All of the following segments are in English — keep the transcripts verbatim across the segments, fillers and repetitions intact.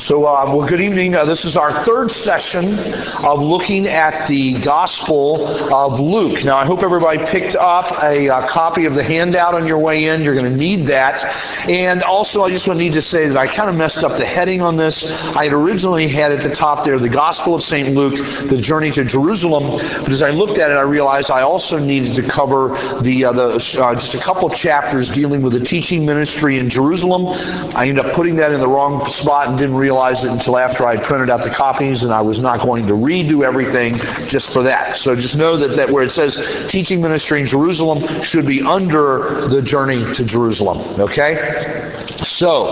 So, uh, well, good evening. Uh, this is our third session of looking at the Gospel of Luke. Now, I hope everybody picked up a uh, copy of the handout on your way in. You're going to need that. And also, I just want to need to say that I kind of messed up the heading on this. I had originally had at the top there the Gospel of Saint Luke, the journey to Jerusalem. But as I looked at it, I realized I also needed to cover the, uh, the uh, just a couple of chapters dealing with the teaching ministry in Jerusalem. I ended up putting that in the wrong spot and didn't realize it until after I printed out the copies, and I was not going to redo everything just for that. So just know that, that where it says teaching ministry in Jerusalem should be under the journey to Jerusalem. Okay? So,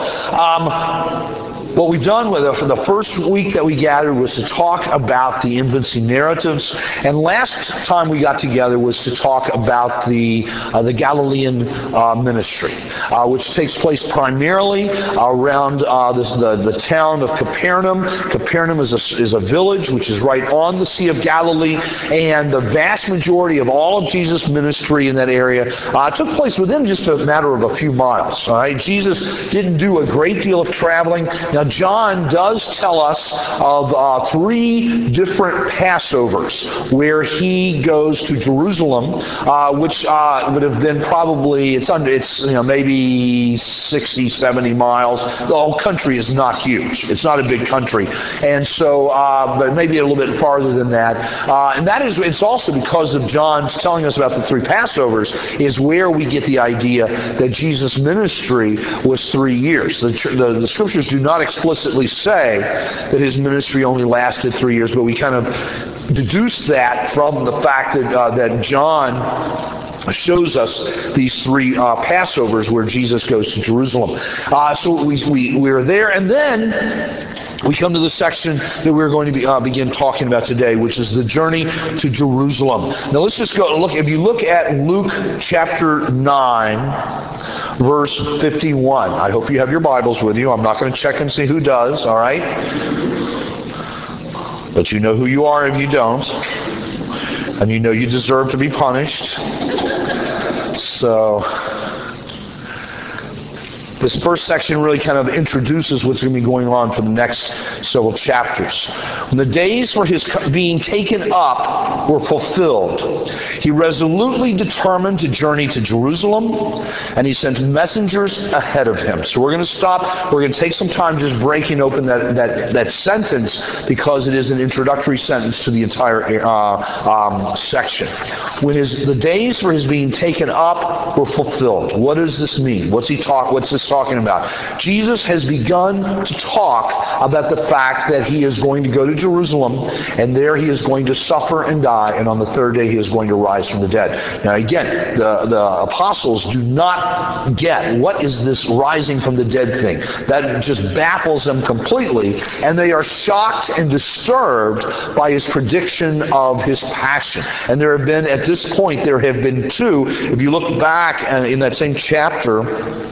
um... what we've done with it for the first week that we gathered was to talk about the infancy narratives, and last time we got together was to talk about the uh, the Galilean uh, ministry, uh, which takes place primarily around uh, the, the the town of Capernaum. Capernaum is a is a village which is right on the Sea of Galilee, and the vast majority of all of Jesus' ministry in that area uh, took place within just a matter of a few miles. All right, Jesus didn't do a great deal of traveling. Now, John does tell us of uh, three different Passovers where he goes to Jerusalem, uh, which uh, would have been probably, it's under, it's you know maybe sixty, seventy miles. The whole country is not huge. It's not a big country. And so, uh, but maybe a little bit farther than that. Uh, and that is, it's also because of John telling us about the three Passovers is where we get the idea that Jesus' ministry was three years. The, the, the scriptures do not explicitly say that his ministry only lasted three years, but we kind of deduce that from the fact that uh, that John shows us these three uh, Passovers where Jesus goes to Jerusalem. Uh, so we, we, we're there, and then we come to the section that we're going to be, uh, begin talking about today, which is the journey to Jerusalem. Now let's just go look. If you look at Luke chapter nine, verse fifty-one. I hope you have your Bibles with you. I'm not going to check and see who does, all right? But you know who you are if you don't. And you know you deserve to be punished. So this first section really kind of introduces what's going to be going on for the next several chapters. When the days for his being taken up were fulfilled, he resolutely determined to journey to Jerusalem, and he sent messengers ahead of him. So we're going to stop. We're going to take some time just breaking open that, that, that sentence because it is an introductory sentence to the entire uh, um, section. When his, the days for his being taken up were fulfilled. What does this mean? What's he talk? What's this talking about? Jesus has begun to talk about the fact that he is going to go to Jerusalem, and there he is going to suffer and die, and on the third day he is going to rise from the dead. Now again, the, the apostles do not get what is this rising from the dead thing. That just baffles them completely, and they are shocked and disturbed by his prediction of his passion. And there have been, at this point, there have been two. If you look back in that same chapter,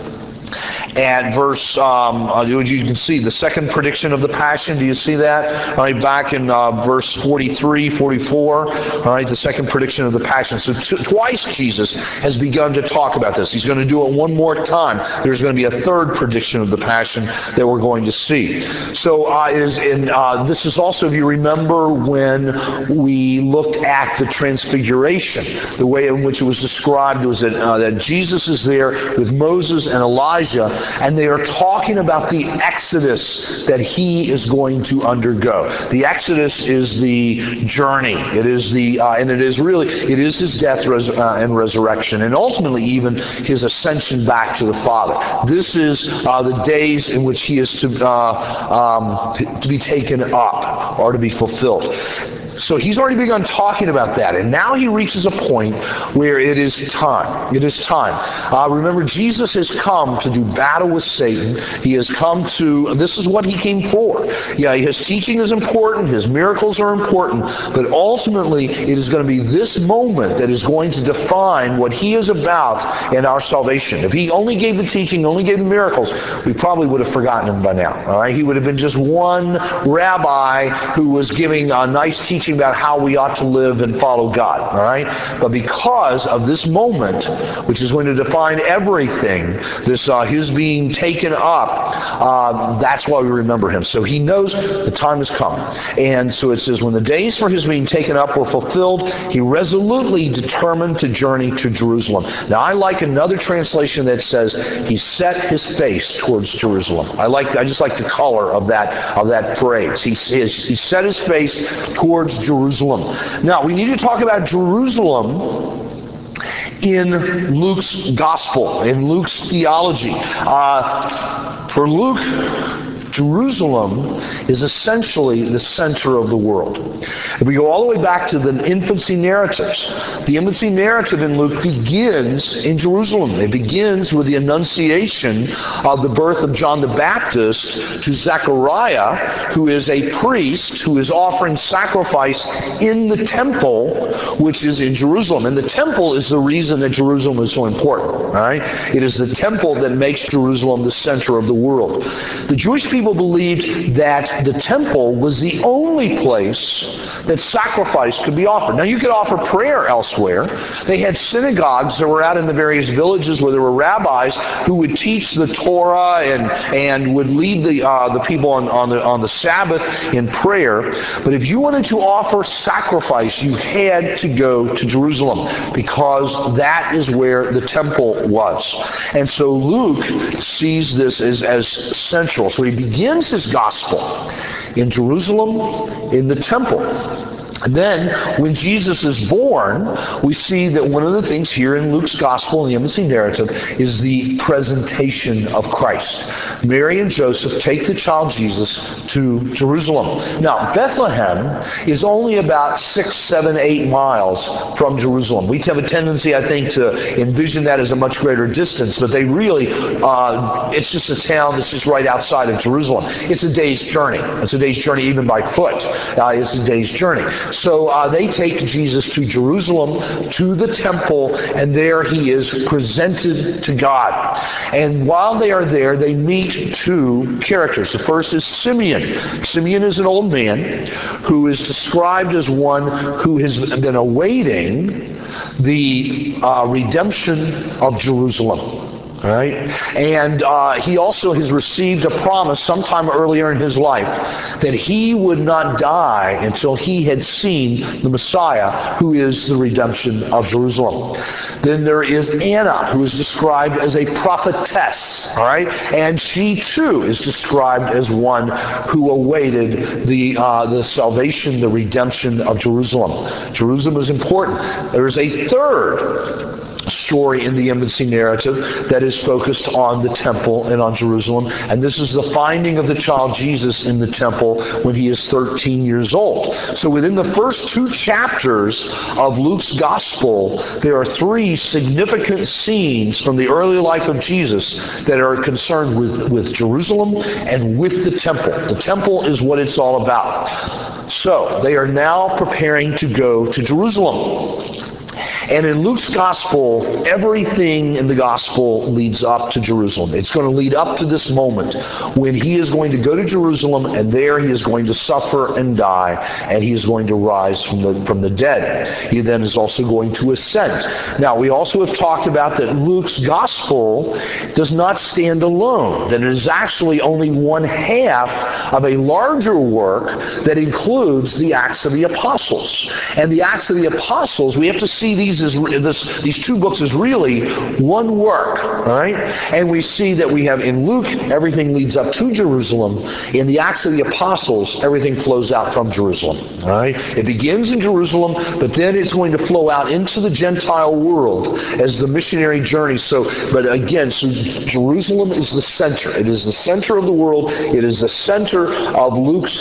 at verse, um, uh, you can see the second prediction of the Passion. Do you see that? All right, back in uh, verse forty-three, forty-four. All right, the second prediction of the Passion. So t- twice Jesus has begun to talk about this. He's going to do it one more time. There's going to be a third prediction of the Passion that we're going to see. So uh, is in uh, this is also, if you remember, when we looked at the Transfiguration, the way in which it was described was that uh, that Jesus is there with Moses and Elijah, and they are talking about the exodus that he is going to undergo. The exodus is the journey. It is the, uh, and it is really, it is his death res- uh, and resurrection, and ultimately even his ascension back to the Father. This is uh, the days in which he is to, uh, um, to be taken up or to be fulfilled. So he's already begun talking about that, and now he reaches a point where it is time. It is time. Uh, remember, Jesus has come to do battle with Satan. He has come to, this is what he came for. Yeah, his teaching is important, his miracles are important, but ultimately it is going to be this moment that is going to define what he is about in our salvation. If he only gave the teaching, only gave the miracles, we probably would have forgotten him by now. All right, he would have been just one rabbi who was giving a nice teaching teaching about how we ought to live and follow God, all right? But because of this moment, which is going to define everything, this uh, his being taken up, uh, that's why we remember him. So he knows the time has come. And so it says, when the days for his being taken up were fulfilled, he resolutely determined to journey to Jerusalem. Now, I like another translation that says he set his face towards Jerusalem. I like, I just like the color of that of that phrase. He, he set his face towards Jerusalem. Now, we need to talk about Jerusalem in Luke's gospel, in Luke's theology. Uh, for Luke, Jerusalem is essentially the center of the world. If we go all the way back to the infancy narratives, the infancy narrative in Luke begins in Jerusalem. It begins with the annunciation of the birth of John the Baptist to Zechariah, who is a priest who is offering sacrifice in the temple, which is in Jerusalem. And the temple is the reason that Jerusalem is so important. Right? It is the temple that makes Jerusalem the center of the world. The Jewish people believed that the temple was the only place that sacrifice could be offered. Now, you could offer prayer elsewhere. They had synagogues that were out in the various villages where there were rabbis who would teach the Torah and, and would lead the uh, the people on, on, the, on the Sabbath in prayer. But if you wanted to offer sacrifice, you had to go to Jerusalem because that is where the temple was. And so Luke sees this as, as central. So he begins his gospel in Jerusalem, in the temple. And then, when Jesus is born, we see that one of the things here in Luke's gospel, in the infancy narrative, is the presentation of Christ. Mary and Joseph take the child Jesus to Jerusalem. Now, Bethlehem is only about six, seven, eight miles from Jerusalem. We have a tendency, I think, to envision that as a much greater distance, but they really, uh, it's just a town that's just right outside of Jerusalem. It's a day's journey. It's a day's journey even by foot. Uh, it's a day's journey. So uh, they take Jesus to Jerusalem, to the temple, and there he is presented to God. And while they are there, they meet two characters. The first is Simeon. Simeon is an old man who is described as one who has been awaiting the uh, redemption of Jerusalem. Right? And uh, he also has received a promise sometime earlier in his life that he would not die until he had seen the Messiah, who is the redemption of Jerusalem. Then there is Anna, who is described as a prophetess. All right? And she too is described as one who awaited the, uh, the salvation, the redemption of Jerusalem. Jerusalem is important. There is a third story in the infancy narrative that is focused on the temple and on Jerusalem. And this is the finding of the child Jesus in the temple when he is thirteen years old. So within the first two chapters of Luke's gospel, there are three significant scenes from the early life of Jesus that are concerned with, with Jerusalem and with the temple. The temple is what it's all about. So they are now preparing to go to Jerusalem. And in Luke's gospel, everything in the gospel leads up to Jerusalem. It's going to lead up to this moment when he is going to go to Jerusalem, and there he is going to suffer and die, and he is going to rise from the from the dead. He then is also going to ascend. Now, we also have talked about that Luke's gospel does not stand alone, that it is actually only one half of a larger work that includes the Acts of the Apostles. And the Acts of the Apostles, we have to see these as this, these two books as really one work, all right? And we see that we have in Luke, everything leads up to Jerusalem. In the Acts of the Apostles, everything flows out from Jerusalem, all right? It begins in Jerusalem, but then it's going to flow out into the Gentile world as the missionary journey. So, but again, so Jerusalem is the center. It is the center of the world. It is the center of Luke's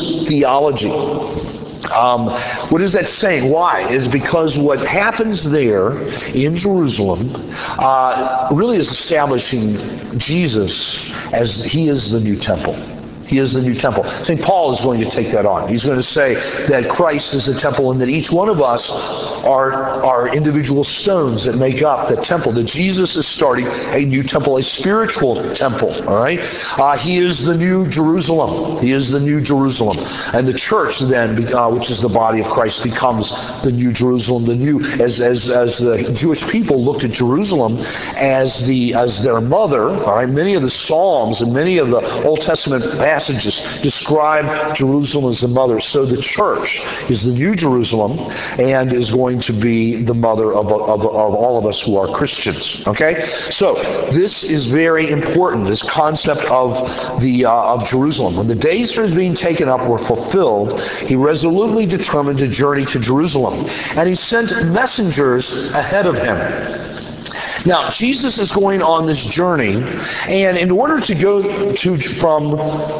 theology. Um, what is that saying? Why? Is because what happens there in Jerusalem uh, really is establishing Jesus as he is the new temple. He is the new temple. Saint Paul is going to take that on. He's going to say that Christ is the temple and that each one of us are, are individual stones that make up the temple, that Jesus is starting a new temple, a spiritual temple, all right? Uh, he is the new Jerusalem. He is the new Jerusalem. And the church then, uh, which is the body of Christ, becomes the new Jerusalem, the new, as, as, as the Jewish people looked at Jerusalem as the as their mother, all right? Many of the Psalms and many of the Old Testament passages describe Jerusalem as the mother. So the church is the new Jerusalem and is going to be the mother of, of, of all of us who are Christians. Okay? So this is very important, this concept of the uh, of Jerusalem. When the days for his being taken up were fulfilled, he resolutely determined to journey to Jerusalem. And he sent messengers ahead of him. Now, Jesus is going on this journey, and in order to go to from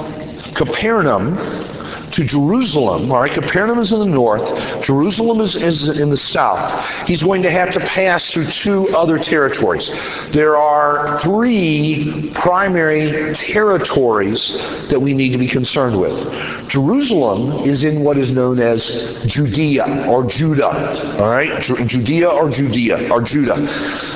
Capernaum to Jerusalem, all right, Capernaum is in the north, Jerusalem is, is in the south. He's going to have to pass through two other territories. There are three primary territories that we need to be concerned with. Jerusalem is in what is known as Judea or Judah, all right, Judea or Judea or Judah.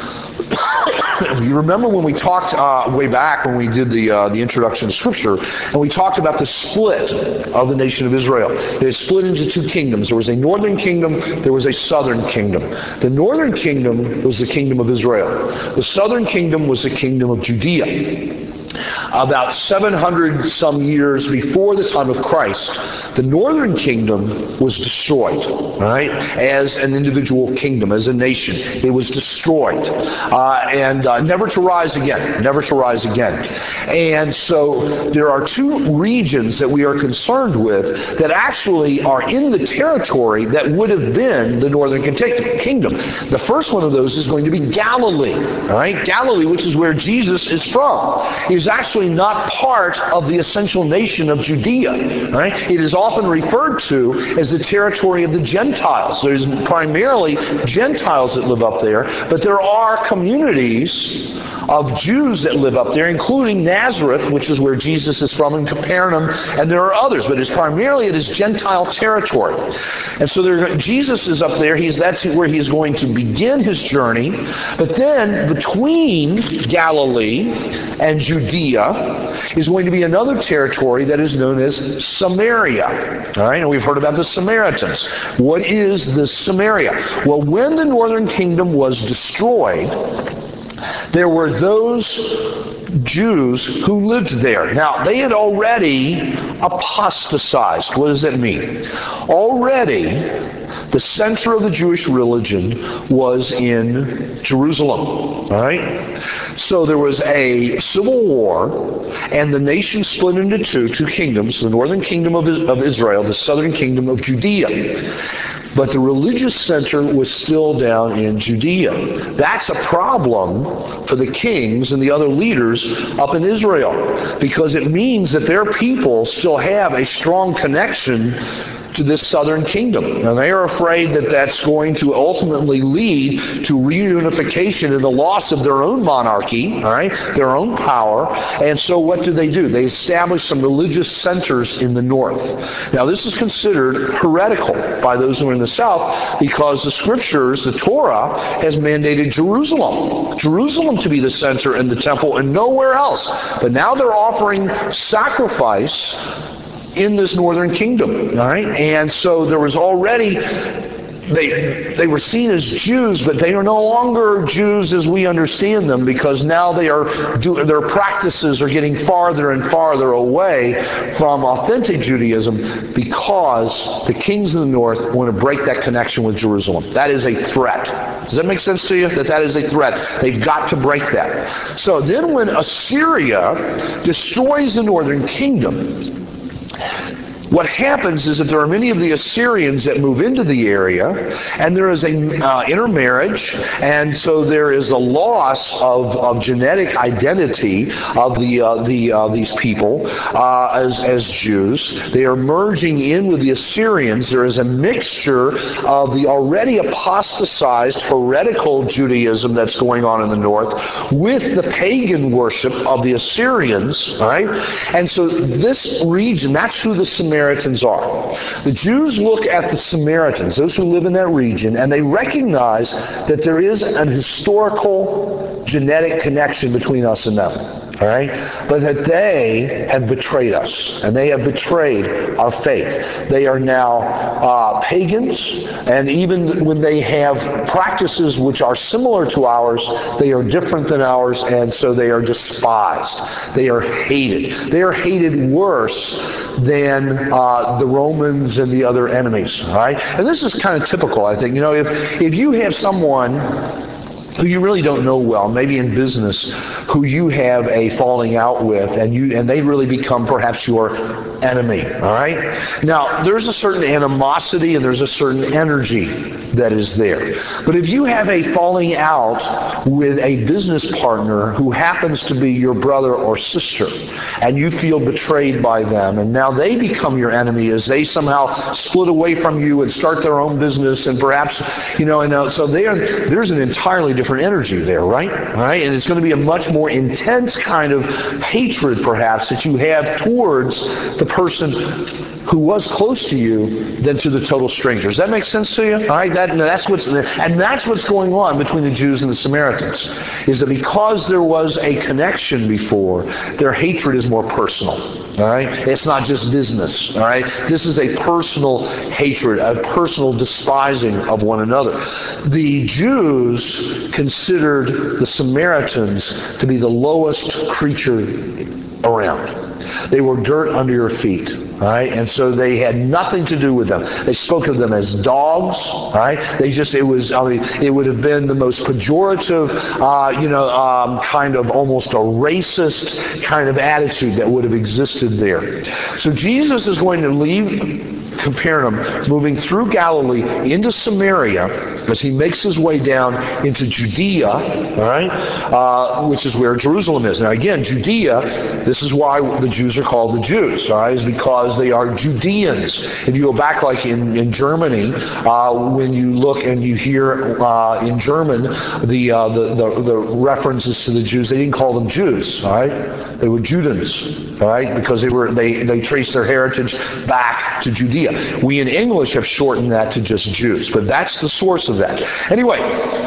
You remember when we talked uh, way back when we did the uh, the introduction to Scripture, and we talked about the split of the nation of Israel. It split into two kingdoms. There was a northern kingdom, there was a southern kingdom. The northern kingdom was the kingdom of Israel. The southern kingdom was the kingdom of Judea. About seven hundred some years before the time of Christ, the northern kingdom was destroyed, right? As an individual kingdom, as a nation. It was destroyed. Uh, and uh, never to rise again. Never to rise again. And so there are two regions that we are concerned with that actually are in the territory that would have been the northern kingdom. The first one of those is going to be Galilee, right? Galilee, which is where Jesus is from, is actually not part of the essential nation of Judea, right? It is often referred to as the territory of the Gentiles. There's primarily Gentiles that live up there, but there are communities of Jews that live up there, including Nazareth, which is where Jesus is from, and Capernaum, and there are others, but it's primarily it is Gentile territory. And so there, Jesus is up there. He's that's where he is going to begin his journey. But then between Galilee and Judea is going to be another territory that is known as Samaria. All right, and we've heard about the Samaritans. What is the Samaria? Well, when the northern kingdom was destroyed, there were those Jews who lived there. Now, they had already apostatized. What does that mean? Already, the center of the Jewish religion was in Jerusalem. All right? So there was a civil war, and the nation split into two, two kingdoms, the northern kingdom of, of Israel, the southern kingdom of Judea. But the religious center was still down in Judea. That's a problem for the kings and the other leaders up in Israel, because it means that their people still have a strong connection to this southern kingdom. And they are afraid that that's going to ultimately lead to reunification and the loss of their own monarchy, all right, their own power. And so what do they do? They establish some religious centers in the north. Now, this is considered heretical by those who are in the south, because the scriptures, the Torah, has mandated Jerusalem. Jerusalem to be the center and the temple and nowhere else. But now they're offering sacrifice in this northern kingdom, all right? And so there was already, they they were seen as Jews, but they are no longer Jews as we understand them, because now they are do, their practices are getting farther and farther away from authentic Judaism, because the kings of the north want to break that connection with Jerusalem. That is a threat. Does that make sense to you? That that is a threat. They've got to break that. So then when Assyria destroys the northern kingdom, what happens is that there are many of the Assyrians that move into the area, and there is a uh, intermarriage, and so there is a loss of, of genetic identity of the uh, the uh, these people uh, as as Jews. They are merging in with the Assyrians. There is a mixture of the already apostatized heretical Judaism that's going on in the north with the pagan worship of the Assyrians, right? And so this region, that's who the Samaritans Samaritans are. The Jews look at the Samaritans, those who live in that region, and they recognize that there is an historical genetic connection between us and them. All right? But that they have betrayed us, and they have betrayed our faith. They are now uh, pagans, and even when they have practices which are similar to ours, they are different than ours, and so they are despised. They are hated. They are hated worse than uh, the Romans and the other enemies. All right? And this is kind of typical, I think. You know, if if you have someone who you really don't know well, maybe in business, who you have a falling out with, and you and they really become perhaps your enemy, all right? Now, there's a certain animosity and there's a certain energy that is there. But if you have a falling out with a business partner who happens to be your brother or sister, and you feel betrayed by them, and now they become your enemy as they somehow split away from you and start their own business, and perhaps, you know, and uh, so they are, there's an entirely different energy there, right? All right? And it's going to be a much more intense kind of hatred, perhaps, that you have towards the person who was close to you than to the total stranger. Does that make sense to you? All right? That, and that's what's and that's what's going on between the Jews and the Samaritans, is that because there was a connection before, their hatred is more personal. All right? It's not just business. All right? This is a personal hatred, a personal despising of one another. The Jews considered the Samaritans to be the lowest creature around. They were dirt under your feet. All right? And so they had nothing to do with them. They spoke of them as dogs. All right? They just, it was, I mean, it would have been the most pejorative, uh, you know, um, kind of almost a racist kind of attitude that would have existed there. So Jesus is going to leave Capernaum, moving through Galilee into Samaria as he makes his way down into Judea, all right, uh, which is where Jerusalem is. Now again, Judea, this is why the Jews are called the Jews, all right, is because they are Judeans. If you go back like in, in Germany, uh, when you look and you hear uh, in German the, uh, the, the, the references to the Jews, they didn't call them Jews, all right? They were Judans, all right, because they were they, they traced their heritage back to Judea. We in English have shortened that to just Jews, but that's the source of that. Anyway,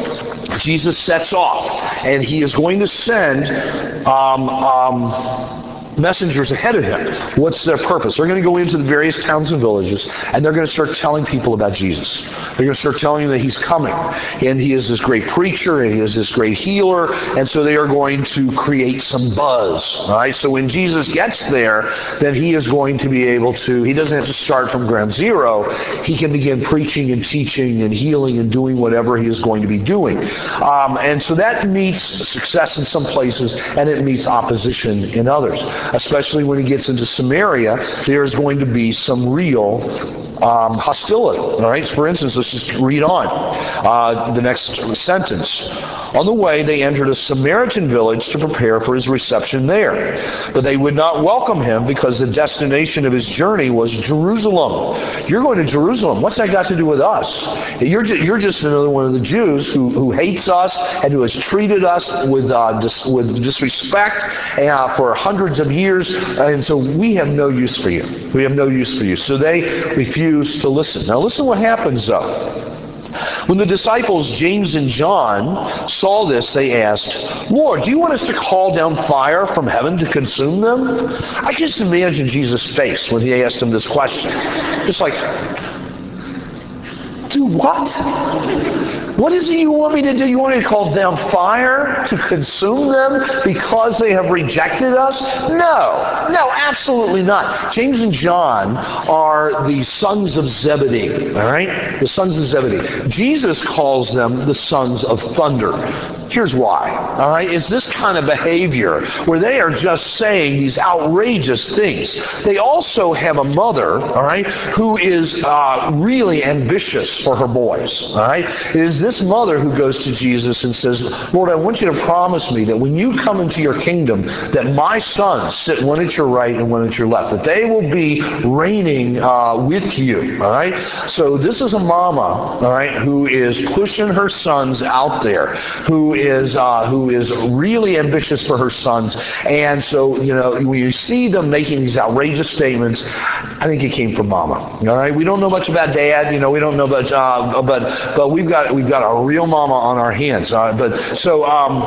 Jesus sets off, and he is going to send um, um, messengers ahead of him. What's their purpose? They're going to go into the various towns and villages, and they're going to start telling people about Jesus. They're going to start telling them that he's coming, and he is this great preacher, and he is this great healer, and so they are going to create some buzz. All right? So when Jesus gets there, then he is going to be able to, he doesn't have to start from ground zero. He can begin preaching and teaching and healing and doing whatever he is going to be doing. Um, and so that meets success in some places, and it meets opposition in others. Especially when he gets into Samaria, there's going to be some real um, hostility. All right. For instance, let's just read on uh, the next sentence. On the way, they entered a Samaritan village to prepare for his reception there. But they would not welcome him because the destination of his journey was Jerusalem. You're going to Jerusalem. What's that got to do with us? You're just, you're just another one of the Jews who, who hates us and who has treated us with uh, dis, with disrespect uh, for hundreds of years. And so we have no use for you. We have no use for you. So they refuse to listen. Now listen what happens though. When the disciples, James and John, saw this, they asked, Lord, do you want us to call down fire from heaven to consume them? I just imagine Jesus' face when he asked them this question. Just like, Do what? What is it you want me to do? You want me to call down fire to consume them because they have rejected us? No. No, absolutely not. James and John are the sons of Zebedee, all right? The sons of Zebedee. Jesus calls them the sons of thunder. Here's why, all right? It's this kind of behavior where they are just saying these outrageous things. They also have a mother, all right, who is uh, really ambitious for her boys, all right? It is this mother who goes to Jesus and says, Lord, I want you to promise me that when you come into your kingdom, that my sons sit one at your right and one at your left, that they will be reigning uh, with you, all right? So this is a mama, all right, who is pushing her sons out there, who is uh, who is really ambitious for her sons. And so, you know, when you see them making these outrageous statements, I think it came from mama, all right? We don't know much about dad, you know, we don't know much, uh, but but we've got we've got a real mama on our hands. Uh, but so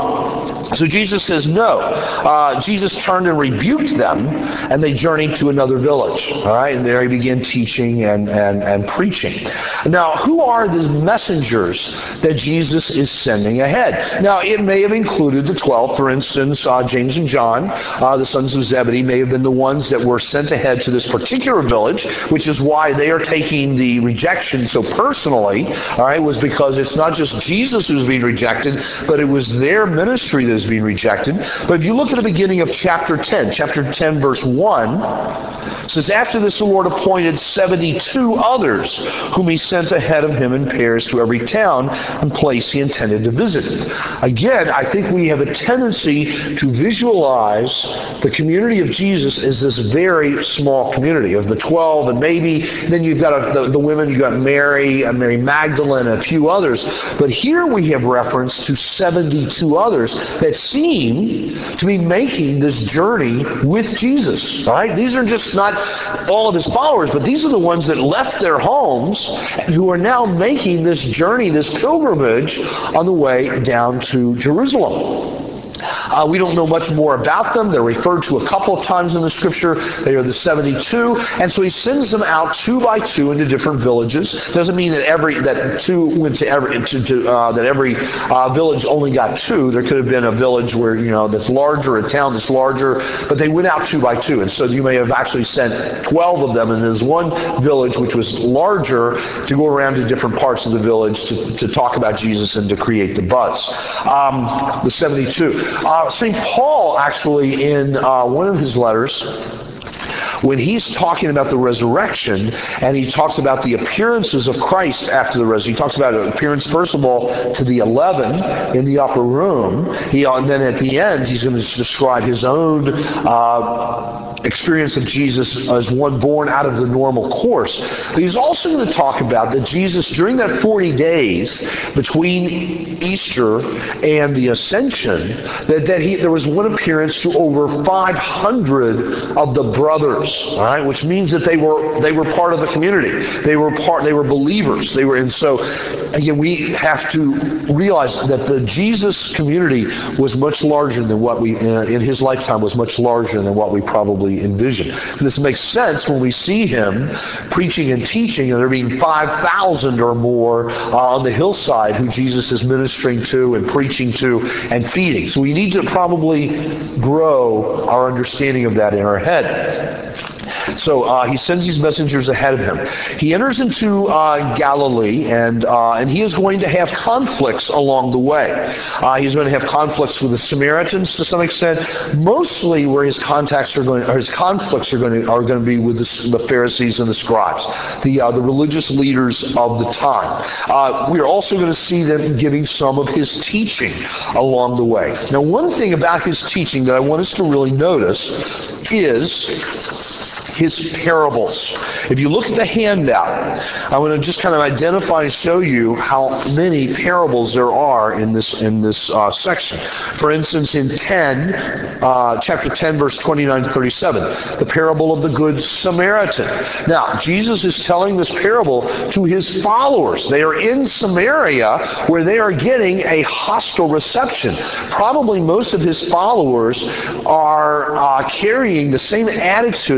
um, so Jesus says no. Uh, Jesus turned and rebuked them, and they journeyed to another village. All right, and there he began teaching and and and preaching. Now, who are the messengers that Jesus is sending ahead? Now, it may have included the twelve. For instance, uh, James and John, uh, the sons of Zebedee, may have been the ones that were sent ahead to this particular village, which is why they are taking the rejection so personally. All right, was because it's not just Jesus who's being rejected, but it was their ministry that is being rejected. But if you look at the beginning of chapter ten, chapter ten, verse one, it says, after this the Lord appointed seventy-two others, whom he sent ahead of him in pairs to every town and place he intended to visit. Again, I think we have a tendency to visualize the community of Jesus as this very small community of the twelve, and maybe then you've got a, the, the women, you've got Mary, and Mary Magdalene, and a few others. But here we have reference to seventy-two others that seem to be making this journey with Jesus. All right? These are just not all of his followers, but these are the ones that left their homes and who are now making this journey, this pilgrimage on the way down to Jerusalem. Uh, we don't know much more about them. They're referred to a couple of times in the Scripture. They are the seventy-two, and so he sends them out two by two into different villages. Doesn't mean that every that two went to every to, to, uh, that every uh, village only got two. There could have been a village where you know that's larger, a town that's larger, but they went out two by two, and so you may have actually sent twelve of them, and there's one village which was larger to go around to different parts of the village to, to talk about Jesus and to create the buzz. Um, the seventy-two. Uh, Saint Paul, actually, in uh, one of his letters, when he's talking about the resurrection, and he talks about the appearances of Christ after the resurrection, he talks about an appearance, first of all, to the eleven in the upper room. He, and then at the end, he's going to describe his own uh, experience of Jesus as one born out of the normal course. But he's also going to talk about that Jesus, during that forty days between Easter and the Ascension, that, that he, there was one appearance to over five hundred of the brothers. All right, which means that they were they were part of the community. They were part. They were believers. They were, and so again, we have to realize that the Jesus community was much larger than what we in his lifetime was much larger than what we probably envisioned. And this makes sense when we see him preaching and teaching, and there being five thousand or more uh, on the hillside who Jesus is ministering to and preaching to and feeding. So we need to probably grow our understanding of that in our head. So uh, he sends these messengers ahead of him. He enters into uh, Galilee, and uh, and he is going to have conflicts along the way. Uh, he's going to have conflicts with the Samaritans to some extent. Mostly, where his contacts are going, or his conflicts are going to are going to be with the, the Pharisees and the scribes, the uh, the religious leaders of the time. Uh, we are also going to see them giving some of his teaching along the way. Now, one thing about his teaching that I want us to really notice is his parables. If you look at the handout, I want to just kind of identify and show you how many parables there are in this in this uh, section. For instance, in ten, uh, chapter ten, verse twenty-nine to thirty-seven, the parable of the Good Samaritan. Now, Jesus is telling this parable to his followers. They are in Samaria, where they are getting a hostile reception. Probably most of his followers are uh, carrying the same attitudes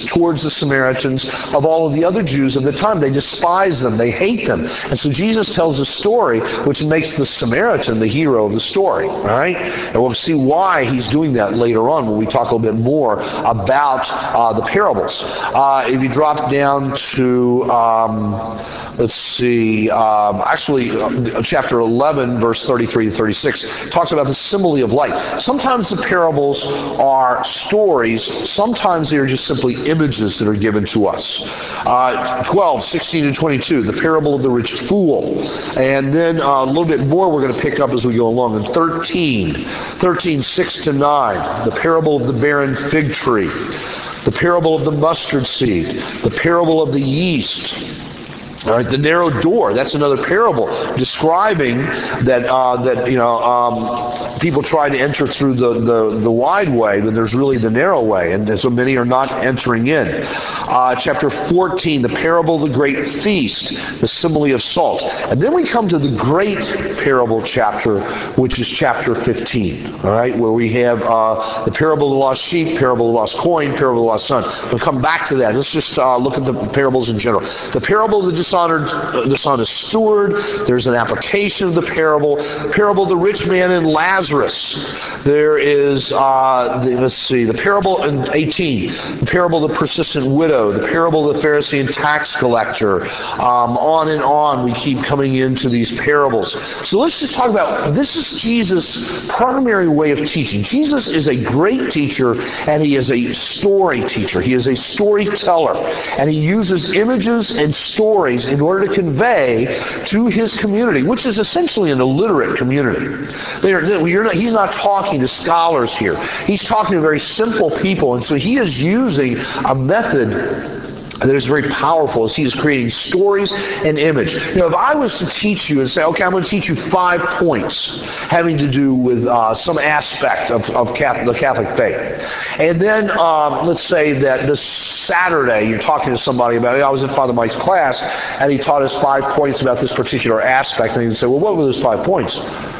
towards the Samaritans of all of the other Jews of the time. They despise them. They hate them. And so Jesus tells a story which makes the Samaritan the hero of the story. All right? And we'll see why he's doing that later on when we talk a little bit more about uh, the parables. Uh, if you drop down to, um, let's see, um, actually uh, chapter eleven, verse thirty-three to thirty-six, talks about the simile of light. Sometimes the parables are stories. Sometimes they are just simply images that are given to us. Uh, twelve, sixteen to twenty-two, the parable of the rich fool. And then uh, a little bit more we're going to pick up as we go along. In thirteen, thirteen, six to nine, the parable of the barren fig tree, the parable of the mustard seed, the parable of the yeast. All right, the narrow door, that's another parable describing that, uh, that you know, um, people try to enter through the, the, the wide way, but there's really the narrow way, and so many are not entering in. Uh, chapter fourteen, the parable of the great feast, the simile of salt. And then we come to the great parable chapter, which is chapter fifteen, all right, where we have uh, the parable of the lost sheep, parable of the lost coin, parable of the lost son. We'll come back to that. Let's just uh, look at the parables in general. The parable of the dishonored, uh, dishonest steward, there's an application of the parable. Parable of the rich man and Lazarus. There is, uh, the, let's see, the parable in eighteen, the parable of the persistent widow, the parable of the Pharisee and tax collector. Um, on and on we keep coming into these parables. So let's just talk about, this is Jesus' primary way of teaching. Jesus is a great teacher, and he is a story teacher. He is a storyteller, and he uses images and stories in order to convey to his community, which is essentially an illiterate community. They are, you're not, he's not talking to scholars here. He's talking to very simple people, and so he is using a method that is very powerful as he is creating stories and image. You know, if I was to teach you and say, okay, I'm going to teach you five points having to do with uh, some aspect of, of Catholic, the Catholic faith, and then um, let's say that this Saturday you're talking to somebody about, I was in Father Mike's class, and he taught us five points about this particular aspect, and he'd say, well, what were those five points?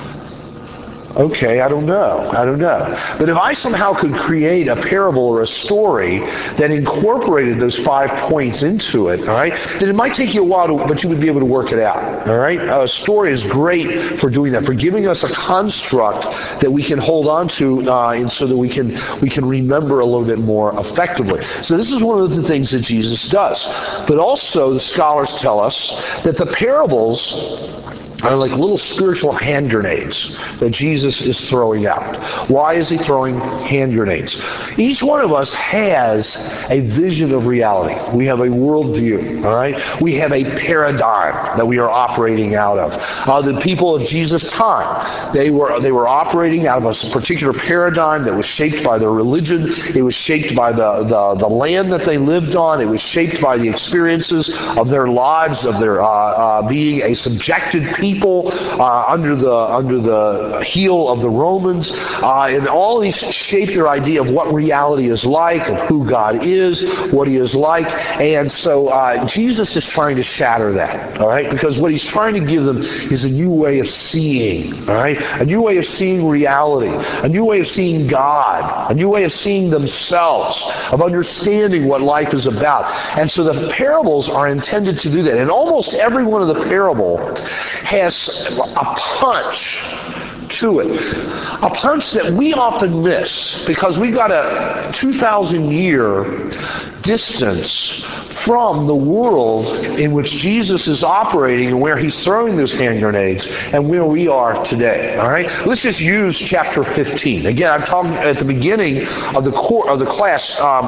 Okay, I don't know. I don't know. But if I somehow could create a parable or a story that incorporated those five points into it, all right, then it might take you a while, to, but you would be able to work it out, all right? A story is great for doing that, for giving us a construct that we can hold on to, uh, and so that we can we can remember a little bit more effectively. So this is one of the things that Jesus does. But also, the scholars tell us that the parables are like little spiritual hand grenades that Jesus is throwing out. Why is he throwing hand grenades? Each one of us has a vision of reality. We have a worldview, all right? We have a paradigm that we are operating out of. Uh, the people of Jesus' time, they were they were operating out of a particular paradigm that was shaped by their religion. It was shaped by the, the, the land that they lived on. It was shaped by the experiences of their lives, of their uh, uh, being a subjected people. People uh, under the under the heel of the Romans, uh, and all these shape their idea of what reality is like, of who God is, what he is like, and so uh, Jesus is trying to shatter that, all right? Because what he's trying to give them is a new way of seeing, all right? A new way of seeing reality, a new way of seeing God, a new way of seeing themselves, of understanding what life is about. And so the parables are intended to do that. And almost every one of the parable has a punch to it. A punch that we often miss because we've got a two thousand year distance from the world in which Jesus is operating and where he's throwing those hand grenades and where we are today. All right? Let's just use chapter fifteen. Again, I'm talking at the beginning of the core of the class um,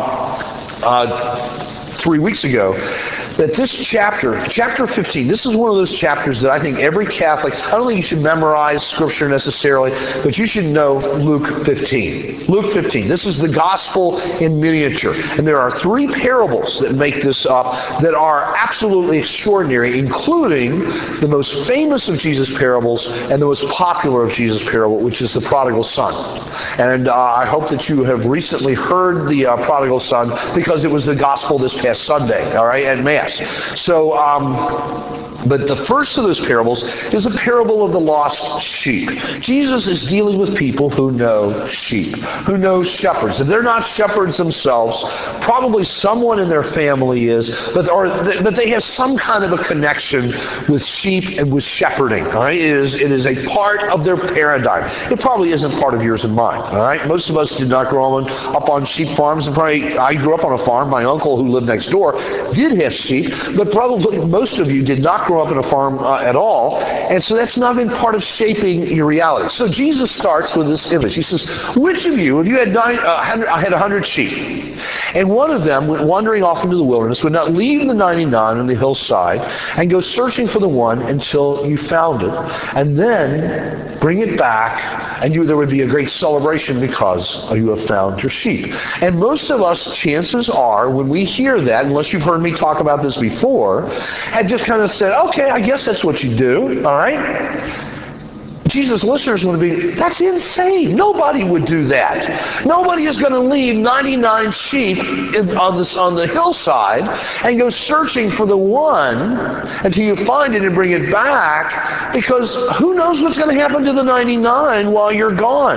uh, three weeks ago, that this chapter, chapter fifteen, this is one of those chapters that I think every Catholic, I don't think you should memorize Scripture necessarily, but you should know Luke fifteen. Luke fifteen. This is the gospel in miniature. And there are three parables that make this up that are absolutely extraordinary, including the most famous of Jesus' parables and the most popular of Jesus' parable, which is the prodigal son. And uh, I hope that you have recently heard the uh, prodigal son because it was the gospel this past Sunday, all right, at Mass. So um, But the first of those parables is a parable of the lost sheep. Jesus is dealing with people who know sheep, who know shepherds. If they're not shepherds themselves, probably someone in their family is, but, or, but they have some kind of a connection with sheep and with shepherding. All right? It is, it is a part of their paradigm. It probably isn't part of yours and mine. All right? Most of us did not grow on, up on sheep farms. And probably, I grew up on a farm. My uncle, who lived next door, did have sheep, but probably most of you did not grow up in a farm uh, at all, and so that's not been part of shaping your reality. So Jesus starts with this image. He says, which of you, if you had nine, uh, hundred, I had a hundred sheep, and one of them went wandering off into the wilderness, would not leave the ninety-nine on the hillside and go searching for the one until you found it, and then bring it back, and you, there would be a great celebration because you have found your sheep. And most of us, chances are, when we hear that, unless you've heard me talk about this before, have just kind of said, okay, I guess that's what you do, all right? Jesus' listeners would be, that's insane. Nobody would do that. Nobody is going to leave ninety-nine sheep in, on, this, on the hillside and go searching for the one until you find it and bring it back, because who knows what's going to happen to the ninety-nine while you're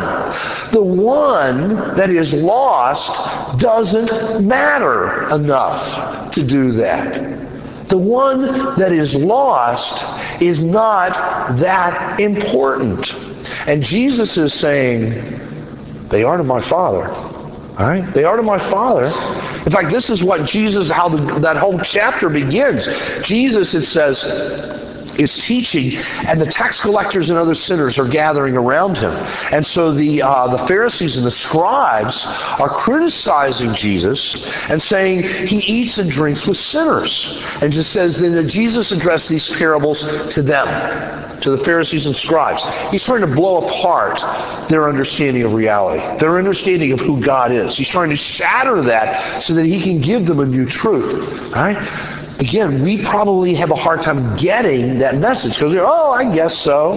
gone. The one that is lost doesn't matter enough to do that. The one that is lost is not that important. And Jesus is saying, they are to my Father. All right? They are to my Father. In fact, this is what Jesus, how the, that whole chapter begins. Jesus, it says, is teaching, and the tax collectors and other sinners are gathering around him. And so the uh, the Pharisees and the scribes are criticizing Jesus and saying he eats and drinks with sinners. And just says that Jesus addressed these parables to them, to the Pharisees and scribes. He's trying to blow apart their understanding of reality, their understanding of who God is. He's trying to shatter that so that he can give them a new truth. Right? Again, we probably have a hard time getting that message because we're, oh, I guess so.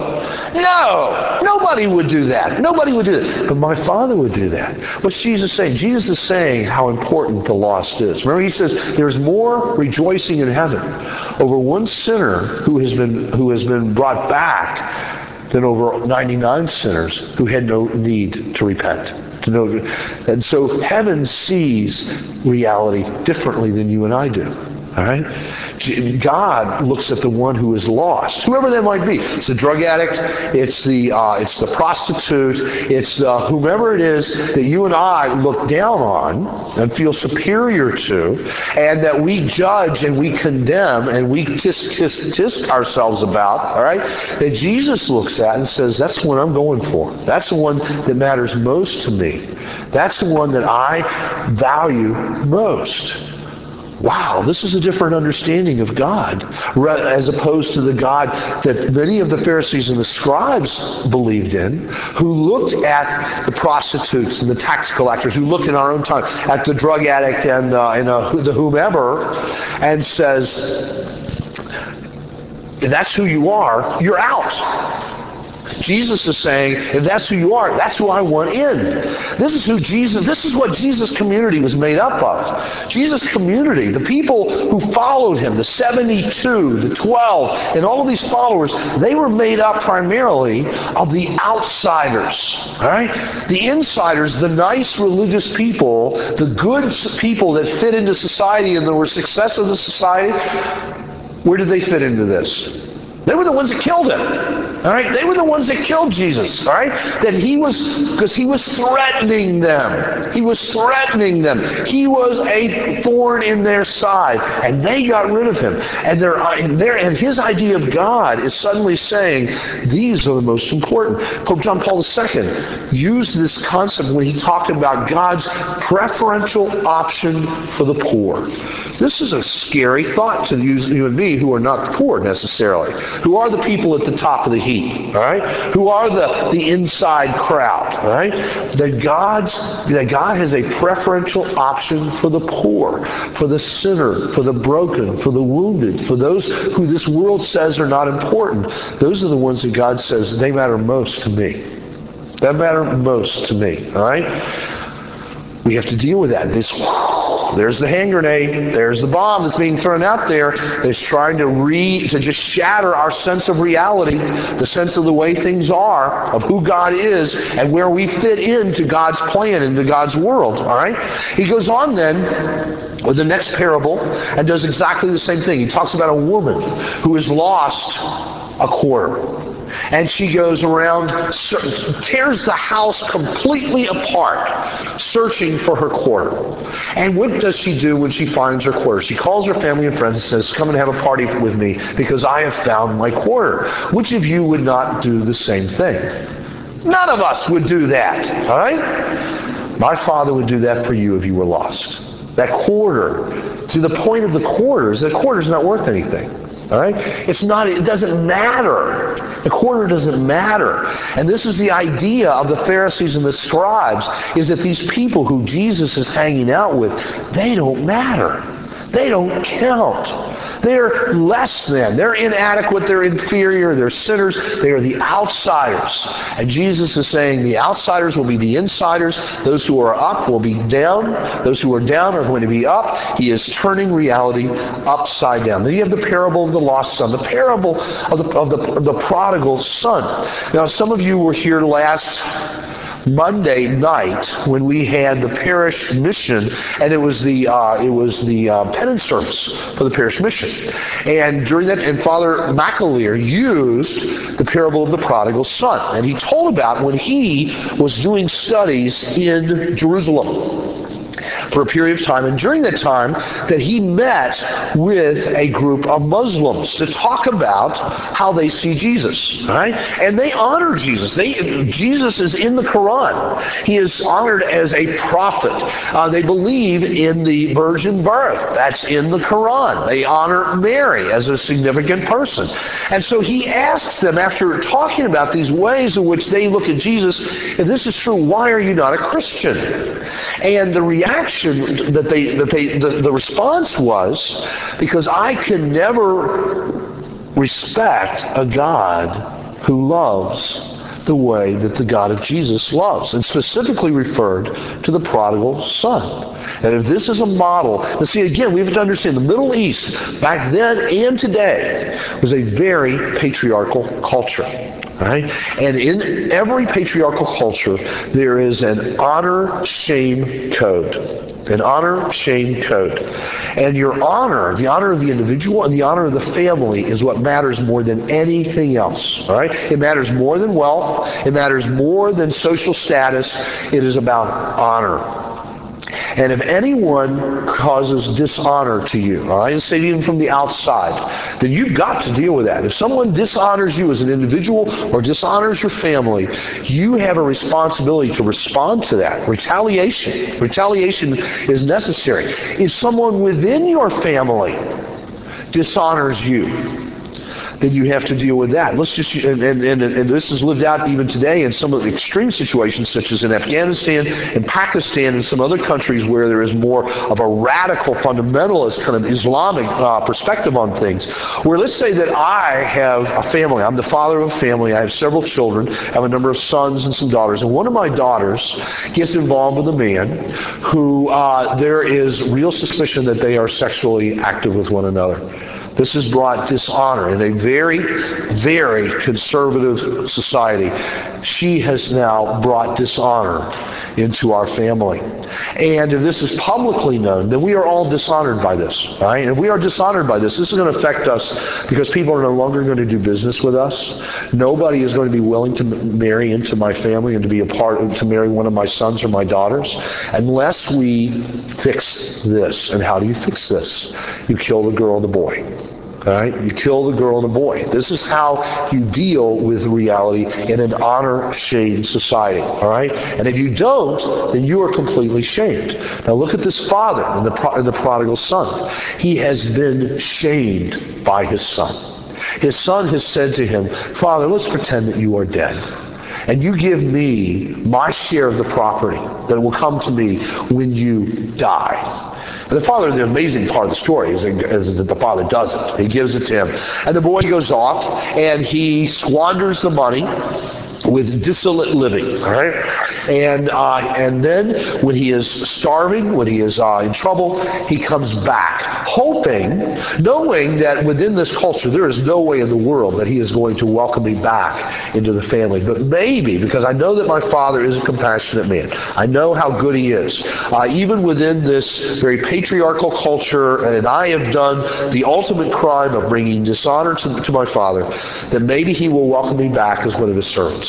No, nobody would do that. Nobody would do that. But my Father would do that. What's Jesus saying? Jesus is saying how important the lost is. Remember, he says there's more rejoicing in heaven over one sinner who has been who has been brought back than over ninety-nine sinners who had no need to repent. To know. And so heaven sees reality differently than you and I do. All right? God looks at the one who is lost, whoever that might be. It's the drug addict, it's the uh, it's the prostitute, it's uh, whomever it is that you and I look down on and feel superior to, and that we judge and we condemn and we tisk tisk tisk ourselves about. All right? That Jesus looks at and says, that's the one I'm going for. That's the one that matters most to me. That's the one that I value most. Wow, this is a different understanding of God as opposed to the God that many of the Pharisees and the scribes believed in, who looked at the prostitutes and the tax collectors, who looked in our own time at the drug addict and, uh, and uh, the whomever, and says, if that's who you are, you're out. Jesus is saying, if that's who you are, that's who I want in. This is who Jesus, this is what Jesus' community was made up of. Jesus' community, the people who followed him, the seventy-two, the twelve, and all of these followers, they were made up primarily of the outsiders. All right? The insiders, the nice religious people, the good people that fit into society and there were success of the society, where did they fit into this? They were the ones that killed him. All right? They were the ones that killed Jesus. All right? That he was, because he was threatening them. He was threatening them. He was a thorn in their side. And they got rid of him. And, their, and, their, and his idea of God is suddenly saying, these are the most important. Pope John Paul the Second used this concept when he talked about God's preferential option for the poor. This is a scary thought to you and me who are not poor necessarily. Who are the people at the top of the heap, all right? Who are the, the inside crowd, all right? That God's that God has a preferential option for the poor, for the sinner, for the broken, for the wounded, for those who this world says are not important. Those are the ones that God says, they matter most to me. That matter most to me, all right? We have to deal with that. This There's the hand grenade. There's the bomb that's being thrown out there. It's trying to re to just shatter our sense of reality, the sense of the way things are, of who God is, and where we fit into God's plan, into God's world. All right? He goes on then with the next parable and does exactly the same thing. He talks about a woman who has lost a quarter. And she goes around, tears the house completely apart, searching for her quarter. And what does she do when she finds her quarter? She calls her family and friends and says, come and have a party with me because I have found my quarter. Which of you would not do the same thing? None of us would do that, all right? My Father would do that for you if you were lost. That quarter, to the point of the quarter, is that quarter is not worth anything. All right? It's not, it doesn't matter. The quarter doesn't matter. And this is the idea of the Pharisees and the scribes, is that these people who Jesus is hanging out with, they don't matter. They don't count. They're less than. They're inadequate. They're inferior. They're sinners. They are the outsiders. And Jesus is saying the outsiders will be the insiders. Those who are up will be down. Those who are down are going to be up. He is turning reality upside down. Then you have the parable of the lost son, the parable of the, of the, of the prodigal son. Now, some of you were here last Monday night when we had the parish mission, and it was the uh, it was the uh, penance service for the parish mission. And during that, and Father McAleer used the parable of the prodigal son, and he told about when he was doing studies in Jerusalem for a period of time, and during that time that he met with a group of Muslims to talk about how they see Jesus, right? And they honor Jesus. They, Jesus is in the Quran. He is honored as a prophet. Uh, they believe in the virgin birth. That's in the Quran. They honor Mary as a significant person. And so he asks them, after talking about these ways in which they look at Jesus, if this is true, why are you not a Christian? And the reaction that they, that they, the, the response was, because I can never respect a God who loves the way that the God of Jesus loves, and specifically referred to the prodigal son. And if this is a model, now see, again, we have to understand the Middle East, back then and today, was a very patriarchal culture. Right? And in every patriarchal culture, there is an honor-shame code. An honor-shame code. And your honor, the honor of the individual and the honor of the family is what matters more than anything else. All right? It matters more than wealth. It matters more than social status. It is about honor. And if anyone causes dishonor to you, all right, and say even from the outside, then you've got to deal with that. If someone dishonors you as an individual or dishonors your family, you have a responsibility to respond to that. Retaliation. Retaliation is necessary. If someone within your family dishonors you, then you have to deal with that. Let's just and, and, and, and this is lived out even today in some of the extreme situations, such as in Afghanistan and Pakistan and some other countries where there is more of a radical fundamentalist kind of Islamic uh, perspective on things. Where let's say that I have a family, I'm the father of a family, I have several children, I have a number of sons and some daughters, and one of my daughters gets involved with a man who uh, there is real suspicion that they are sexually active with one another. This has brought dishonor in a very, very conservative society. She has now brought dishonor into our family. And if this is publicly known, then we are all dishonored by this, right? And if we are dishonored by this, this is going to affect us because people are no longer going to do business with us. Nobody is going to be willing to marry into my family and to be a part of, to marry one of my sons or my daughters unless we fix this. And how do you fix this? You kill the girl or the boy. All right? You kill the girl and the boy. This is how you deal with reality in an honor-shamed society. All right? And if you don't, then you are completely shamed. Now look at this father and the, pro- and the prodigal son. He has been shamed by his son. His son has said to him, Father, let's pretend that you are dead. And you give me my share of the property that will come to me when you die. And the father, the amazing part of the story is, is that the father doesn't. He gives it to him. And the boy goes off and he squanders the money with dissolute living, all right? And uh, and then when he is starving, when he is uh, in trouble, he comes back, hoping, knowing that within this culture there is no way in the world that he is going to welcome me back into the family. But maybe, because I know that my father is a compassionate man. I know how good he is. Uh, even within this very patriarchal culture, and I have done the ultimate crime of bringing dishonor to, to my father, that maybe he will welcome me back as one of his servants.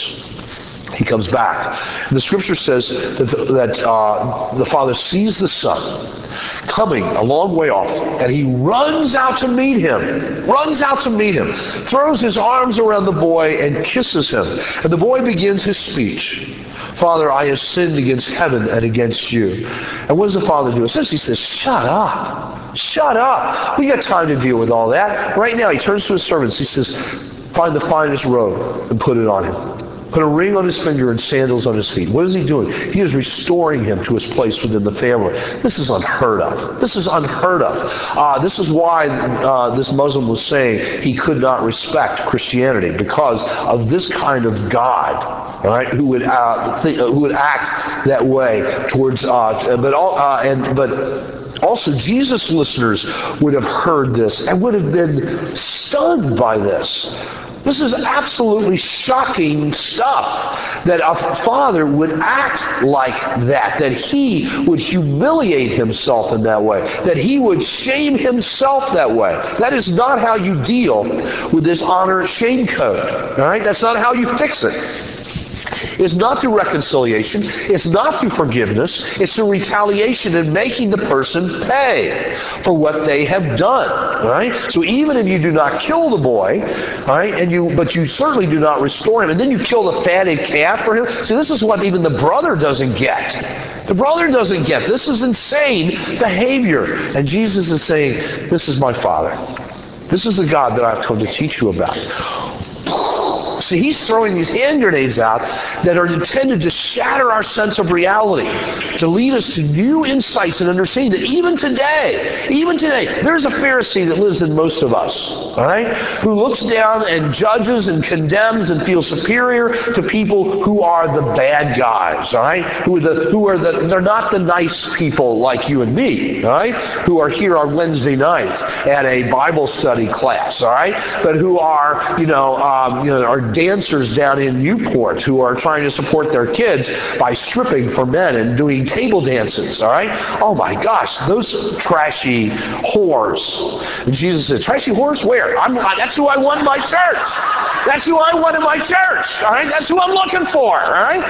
He comes back. And the scripture says that, the, that uh, the father sees the son coming a long way off, and he runs out to meet him, runs out to meet him, throws his arms around the boy and kisses him. And the boy begins his speech. Father, I have sinned against heaven and against you. And what does the father do? Essentially he says, shut up. Shut up. We got time to deal with all that. Right now he turns to his servants. He says, find the finest robe and put it on him. Put a ring on his finger and sandals on his feet. What is he doing? He is restoring him to his place within the family. This is unheard of. This is unheard of. Uh, this is why uh, this Muslim was saying he could not respect Christianity, because of this kind of God, all right, who would uh, th- who would act that way towards. Uh, but all uh, and but. Also, Jesus listeners would have heard this and would have been stunned by this. This is absolutely shocking stuff, that a father would act like that, that he would humiliate himself in that way, that he would shame himself that way. That is not how you deal with this honor shame code. All right? That's not how you fix it. It's not through reconciliation. It's not through forgiveness. It's through retaliation and making the person pay for what they have done. Right? So even if you do not kill the boy, right, and you, but you certainly do not restore him, and then you kill the fatted calf for him. See, this is what even the brother doesn't get. The brother doesn't get. This is insane behavior. And Jesus is saying, this is my Father. This is the God that I've come to teach you about. See, he's throwing these hand grenades out that are intended to shatter our sense of reality, to lead us to new insights and understanding that even today, even today, there's a Pharisee that lives in most of us, all right, who looks down and judges and condemns and feels superior to people who are the bad guys, all right, who are the, who are the, they're not the nice people like you and me, all right, who are here on Wednesday night at a Bible study class, all right, but who are, you know, um, you know, are dancers down in Newport who are trying to support their kids by stripping for men and doing table dances, all right? Oh my gosh, those trashy whores. And Jesus said, trashy whores? Where? I'm, that's who I want in my church. That's who I want in my church, all right? That's who I'm looking for, all right?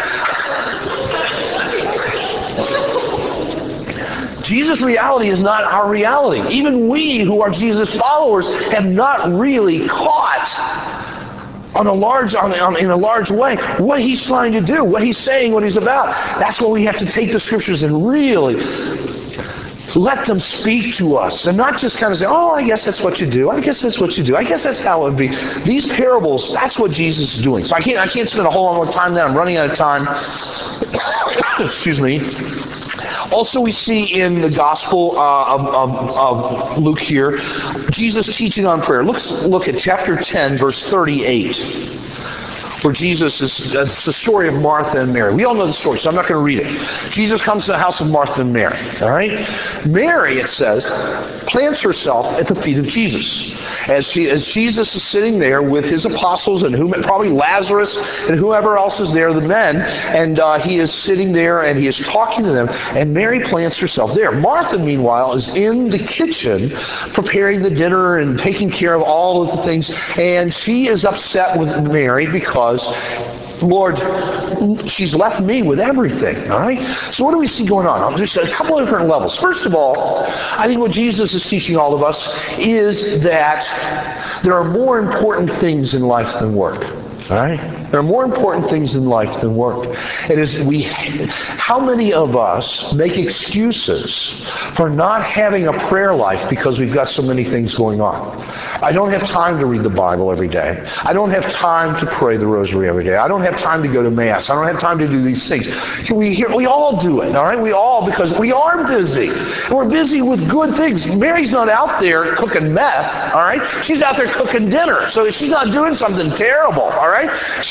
Jesus' reality is not our reality. Even we who are Jesus followers have not really caught on a large, on, on, in a large way what he's trying to do, what he's saying, what he's about. That's why we have to take the scriptures and really let them speak to us, and not just kind of say, oh, I guess that's what you do. I guess that's what you do. I guess that's how it would be. These parables, that's what Jesus is doing. So I can't, I can't spend a whole lot more time there. I'm running out of time. Excuse me. Also, we see in the Gospel uh, of, of, of Luke here, Jesus teaching on prayer. Let's look at chapter ten, verse thirty-eight. Where Jesus is, it's the story of Martha and Mary. We all know the story, so I'm not going to read it. Jesus comes to the house of Martha and Mary. All right? Mary, it says, plants herself at the feet of Jesus. As, she, as Jesus is sitting there with his apostles and whom, probably Lazarus and whoever else is there, the men, and uh, he is sitting there and he is talking to them, and Mary plants herself there. Martha, meanwhile, is in the kitchen preparing the dinner and taking care of all of the things, and she is upset with Mary because Lord, she's left me with everything, all right? So what do we see going on? There's a couple of different levels. First of all, I think what Jesus is teaching all of us is that there are more important things in life than work, all right? There are more important things in life than work. It is we. How many of us make excuses for not having a prayer life because we've got so many things going on? I don't have time to read the Bible every day. I don't have time to pray the rosary every day. I don't have time to go to Mass. I don't have time to do these things. We, we all do it, all right? We all, because we are busy. We're busy with good things. Mary's not out there cooking meth, all right? She's out there cooking dinner. So she's not doing something terrible, all right? She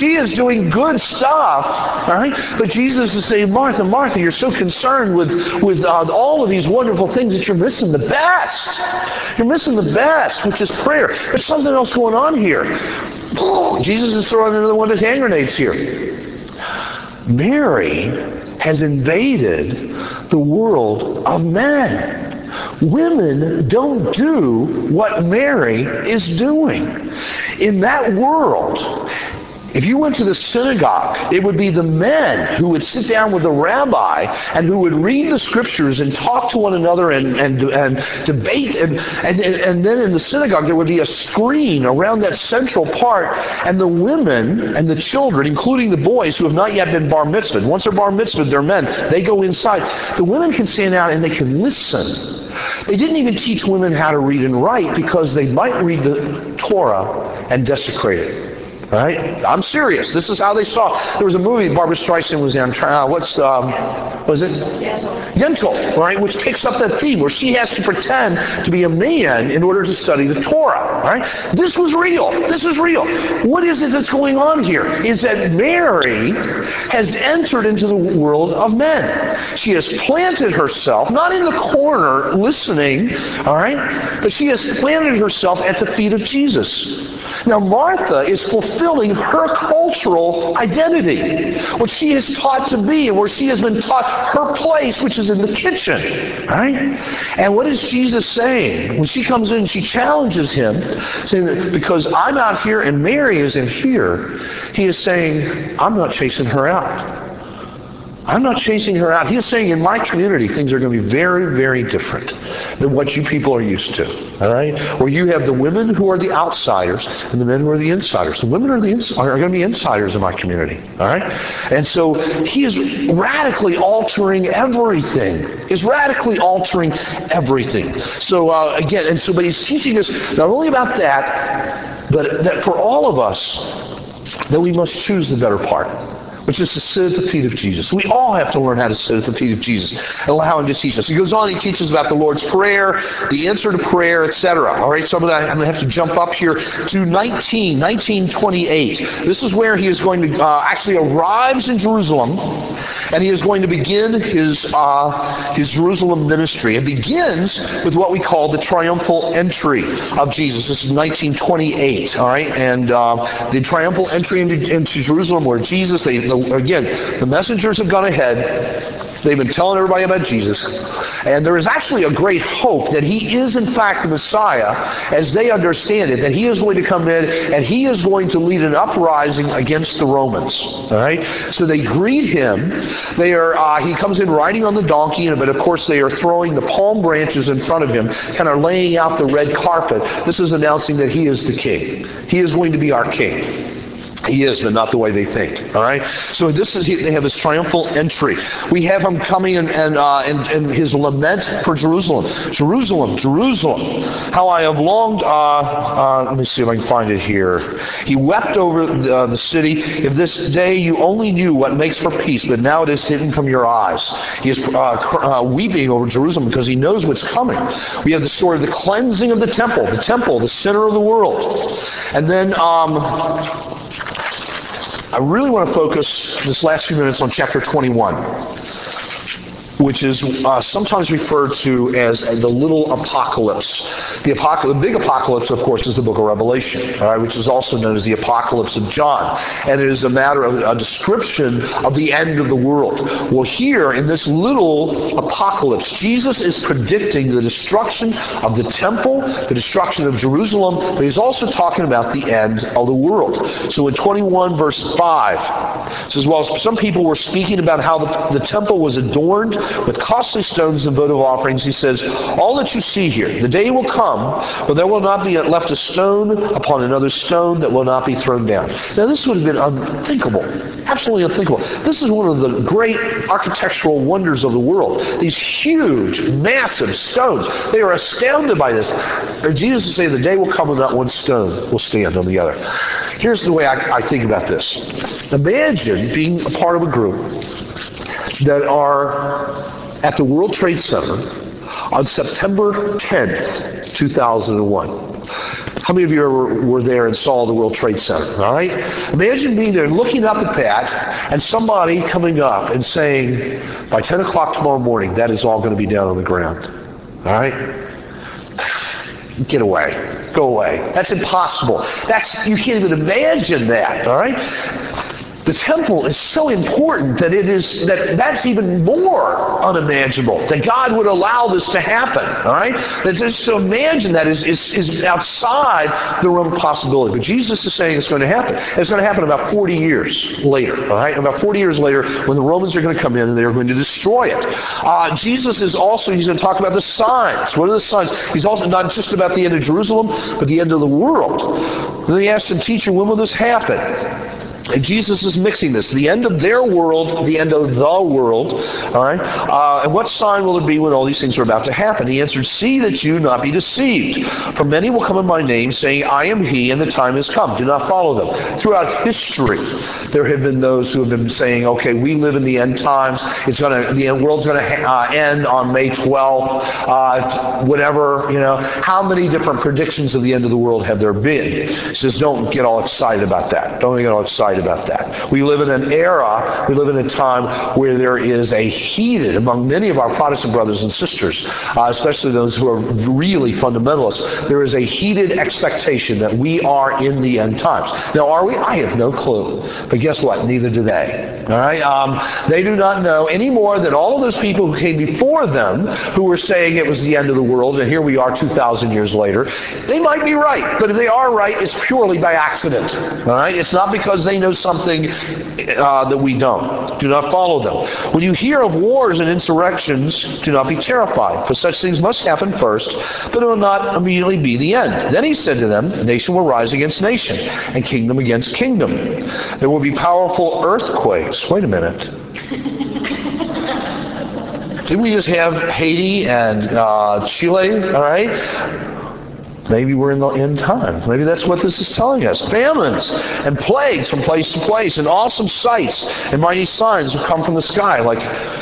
She is doing good stuff, all right? But Jesus is saying, Martha, Martha, you're so concerned with, with uh, all of these wonderful things that you're missing the best. You're missing the best, which is prayer. There's something else going on here. Jesus is throwing another one of his hand grenades here. Mary has invaded the world of men. Women don't do what Mary is doing. In that world, if you went to the synagogue, it would be the men who would sit down with the rabbi and who would read the scriptures and talk to one another and, and, and debate. And, and, and then in the synagogue, there would be a screen around that central part. And the women and the children, including the boys who have not yet been bar mitzvahed, once they're bar mitzvahed, they're men, they go inside. The women can stand out and they can listen. They didn't even teach women how to read and write because they might read the Torah and desecrate it. Right? I'm serious. This is how they saw. There was a movie Barbara Streisand was in. Uh, what's um, was it? Yentl, right? Which picks up that theme where she has to pretend to be a man in order to study the Torah. Right? This was real. This is real. What is it that's going on here? Is that Mary has entered into the world of men. She has planted herself, not in the corner listening, all right, but she has planted herself at the feet of Jesus. Now Martha is fulfilling her cultural identity, what she is taught to be, and where she has been taught her place, which is in the kitchen. Right? And what is Jesus saying? When she comes in, she challenges him, saying that because I'm out here and Mary is in here, he is saying, I'm not chasing her out. I'm not chasing her out. He's saying in my community things are going to be very, very different than what you people are used to. All right? Where you have the women who are the outsiders and the men who are the insiders. The women are the ins- are going to be insiders in my community. All right? And so he is radically altering everything. He's radically altering everything. So uh, again, and so but he's teaching us not only about that, but that for all of us, that we must choose the better part, which is to sit at the feet of Jesus. We all have to learn how to sit at the feet of Jesus and allow him to teach us. He goes on, he teaches about the Lord's Prayer, the answer to prayer, et cetera. All right, so I'm going to have to jump up here to nineteen, nineteen twenty-eight. This is where he is going to uh, actually arrives in Jerusalem, and he is going to begin his uh, his Jerusalem ministry. It begins with what we call the triumphal entry of Jesus. This is nineteen twenty-eight. All right, and uh, the triumphal entry into, into Jerusalem, where Jesus, they again, the messengers have gone ahead. They've been telling everybody about Jesus. And there is actually a great hope that he is in fact the Messiah as they understand it, that he is going to come in and he is going to lead an uprising against the Romans. All right? So they greet him. They are. Uh, he comes in riding on the donkey, but of course they are throwing the palm branches in front of him, kind of laying out the red carpet. This is announcing that he is the king. He is going to be our king. He is, but not the way they think. All right. So this is they have his triumphal entry. We have him coming and and, uh, and and his lament for Jerusalem. Jerusalem, Jerusalem, how I have longed. Uh, uh, let me see if I can find it here. He wept over the, uh, the city. If this day you only knew what makes for peace, but now it is hidden from your eyes. He is uh, cr- uh, weeping over Jerusalem because he knows what's coming. We have the story of the cleansing of the temple. The temple, the center of the world, and then. Um, I really want to focus this last few minutes on chapter twenty-one, which is uh, sometimes referred to as the little apocalypse. The, apocalypse. the big apocalypse, of course, is the book of Revelation, all right, which is also known as the apocalypse of John. And it is a matter of a description of the end of the world. Well, here in this little apocalypse, Jesus is predicting the destruction of the temple, the destruction of Jerusalem, but he's also talking about the end of the world. So in twenty-one, verse five, it says, while some people were speaking about how the, the temple was adorned with costly stones and votive offerings, he says, all that you see here, the day will come when there will not be left a stone upon another stone that will not be thrown down. Now this would have been unthinkable, absolutely unthinkable. This is one of the great architectural wonders of the world. These huge, massive stones. They are astounded by this. And Jesus is saying the day will come when not one stone will stand on the other. Here's the way I, I think about this. Imagine being a part of a group that are at the World Trade Center on September tenth, two thousand one. How many of you ever were there and saw the World Trade Center? All right? Imagine being there looking up at that and somebody coming up and saying, by ten o'clock tomorrow morning, that is all going to be down on the ground. All right? Get away. Go away. That's impossible. That's you can't even imagine that. All right? The temple is so important that it is that that's even more unimaginable. That God would allow this to happen. All right? That just to imagine that is, is, is outside the realm of possibility. But Jesus is saying it's going to happen. It's going to happen about forty years later. All right? About forty years later, when the Romans are going to come in and they're going to destroy it. Uh, Jesus is also he's going to talk about the signs. What are the signs? He's also not just about the end of Jerusalem, but the end of the world. Then he asked him, "Teacher, when will this happen?" And Jesus is mixing this. The end of their world, the end of the world. All right? Uh, and what sign will it be when all these things are about to happen? He answered, "See that you not be deceived. For many will come in my name, saying, I am he, and the time has come. Do not follow them." Throughout history, there have been those who have been saying, okay, we live in the end times. It's going to, the world's going to uh, end on May twelfth. Uh, whatever, you know. How many different predictions of the end of the world have there been? He says, don't get all excited about that. Don't get all excited about that. We live in an era, we live in a time where there is a heated, among many of our Protestant brothers and sisters, uh, especially those who are really fundamentalists, there is a heated expectation that we are in the end times. Now, are we? I have no clue. But guess what? Neither do they. All right? Um, they do not know any more than all of those people who came before them who were saying it was the end of the world, and here we are two thousand years later. They might be right, but if they are right, it's purely by accident. All right? It's not because they know something uh, that we don't. Do not follow them. When you hear of wars and insurrections, do not be terrified, for such things must happen first, but it will not immediately be the end. Then he said to them, nation will rise against nation, and kingdom against kingdom. There will be powerful earthquakes. Wait a minute. Didn't we just have Haiti and uh, Chile? All right? Maybe we're in the end times. Maybe that's what this is telling us. Famines and plagues from place to place, and awesome sights and mighty signs will come from the sky, like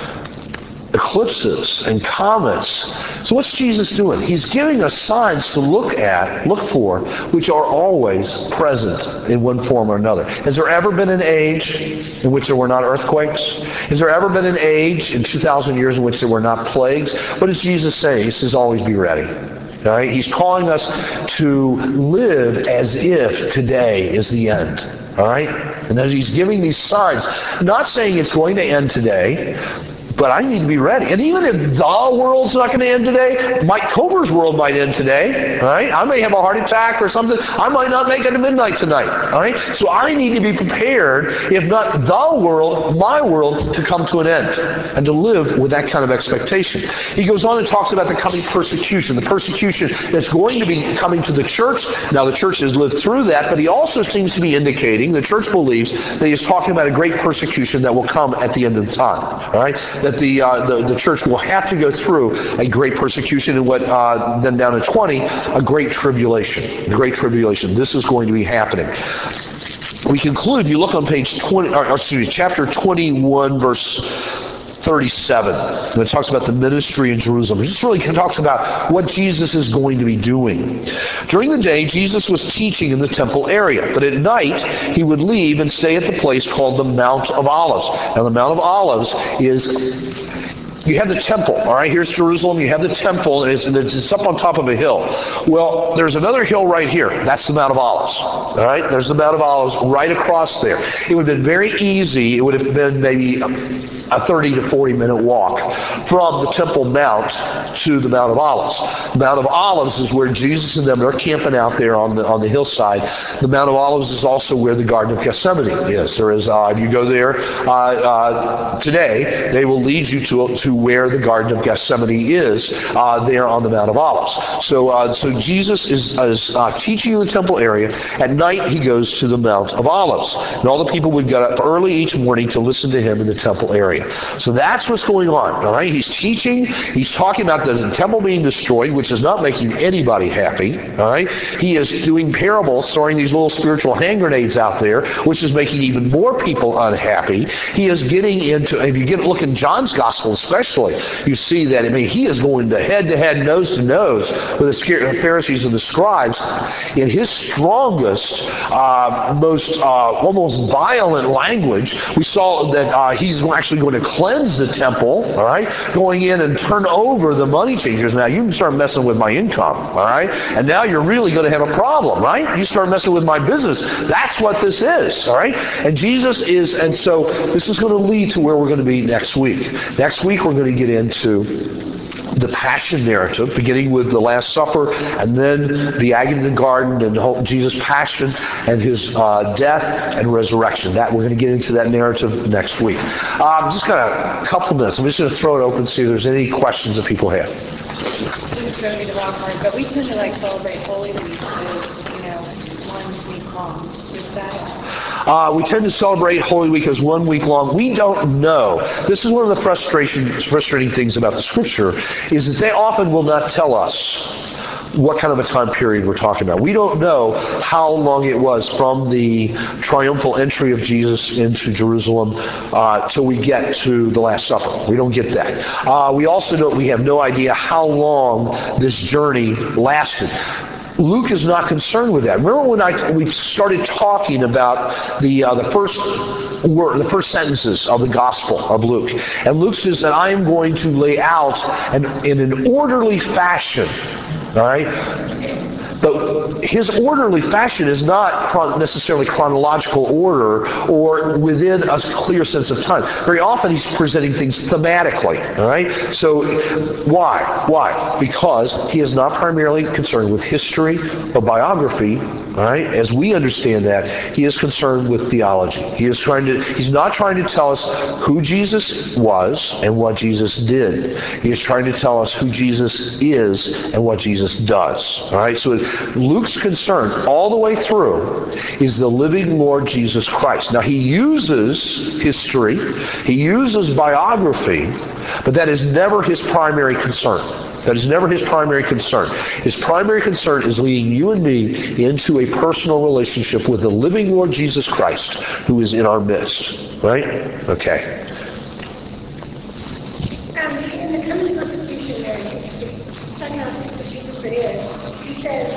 eclipses and comets. So what's Jesus doing? He's giving us signs to look at, look for, which are always present in one form or another. Has there ever been an age in which there were not earthquakes? Has there ever been an age in two thousand years in which there were not plagues? What does Jesus say? He says, always be ready. All right? He's calling us to live as if today is the end. All right? And then he's giving these signs, not saying it's going to end today, but I need to be ready. And even if the world's not going to end today, Mike Cober's world might end today. All right? I may have a heart attack or something. I might not make it to midnight tonight. All right? So I need to be prepared, if not the world, my world, to come to an end and to live with that kind of expectation. He goes on and talks about the coming persecution, the persecution that's going to be coming to the church. Now, the church has lived through that, but he also seems to be indicating, the church believes, that he's talking about a great persecution that will come at the end of the time. All right? That the, uh, the the church will have to go through a great persecution, and what uh, then down to twenty, a great tribulation. The great tribulation. This is going to be happening. We conclude. You look on page twenty, or, or excuse me, chapter twenty-one, verse thirty-seven. And it talks about the ministry in Jerusalem. It just really talks about what Jesus is going to be doing. During the day, Jesus was teaching in the temple area, but at night he would leave and stay at the place called the Mount of Olives. Now, the Mount of Olives is, you have the temple, all right? Here's Jerusalem. You have the temple, and it's, and it's up on top of a hill. Well, there's another hill right here. That's the Mount of Olives, all right? There's the Mount of Olives right across there. It would have been very easy. It would have been maybe a thirty to forty minute walk from the Temple Mount to the Mount of Olives. The Mount of Olives is where Jesus and them are camping out there on the on the hillside. The Mount of Olives is also where the Garden of Gethsemane is. There is, uh, if you go there uh, uh, today, they will lead you to to where the Garden of Gethsemane is, uh, there on the Mount of Olives. So, uh, so Jesus is, is uh, teaching in the temple area. At night, he goes to the Mount of Olives, and all the people would get up early each morning to listen to him in the temple area. So that's what's going on, all right? He's teaching. He's talking about the temple being destroyed, which is not making anybody happy, all right? He is doing parables, throwing these little spiritual hand grenades out there, which is making even more people unhappy. He is getting into, if you get look in John's Gospel especially, especially, you see that, I mean, he is going to head-to-head, nose-to-nose with the Pharisees and the scribes in his strongest, uh, most uh, almost violent language. We saw that uh, he's actually going to cleanse the temple, all right, going in and turn over the money changers. Now, you can start messing with my income, all right, and now you're really going to have a problem, right? You start messing with my business. That's what this is, all right? And Jesus is, and so this is going to lead to where we're going to be next week. Next week, we're going to get into the Passion narrative, beginning with the Last Supper, and then the agony in the garden, and Jesus' passion, and his uh, death and resurrection. That we're going to get into that narrative next week. Um, just got a couple minutes. I'm just going to throw it open, see if there's any questions that people have. This is going to be the wrong word, but we tend to like celebrate Holy Week as, you know, one week long. Is that? Uh, we tend to celebrate Holy Week as one week long. We don't know. This is one of the frustration, frustrating things about the Scripture, is that they often will not tell us what kind of a time period we're talking about. We don't know how long it was from the triumphal entry of Jesus into Jerusalem uh, till we get to the Last Supper. We don't get that. Uh, we also don't, we have no idea how long this journey lasted. Luke is not concerned with that. Remember when I we started talking about the uh, the first word, the first sentences of the Gospel of Luke, and Luke says that I am going to lay out an, in an orderly fashion. All right. But his orderly fashion is not chron- necessarily chronological order or within a clear sense of time. Very often he's presenting things thematically. All right. So why? Why? Because he is not primarily concerned with history or biography. All right. As we understand that, he is concerned with theology. He is trying to. He's not trying to tell us who Jesus was and what Jesus did. He is trying to tell us who Jesus is and what Jesus does. All right. So Luke's concern all the way through is the living Lord Jesus Christ. Now, he uses history, he uses biography, but that is never his primary concern. That is never his primary concern. His primary concern is leading you and me into a personal relationship with the living Lord Jesus Christ who is in our midst. Right? Okay. Um, in the coming persecution there, talking about the Jesus it is, he says,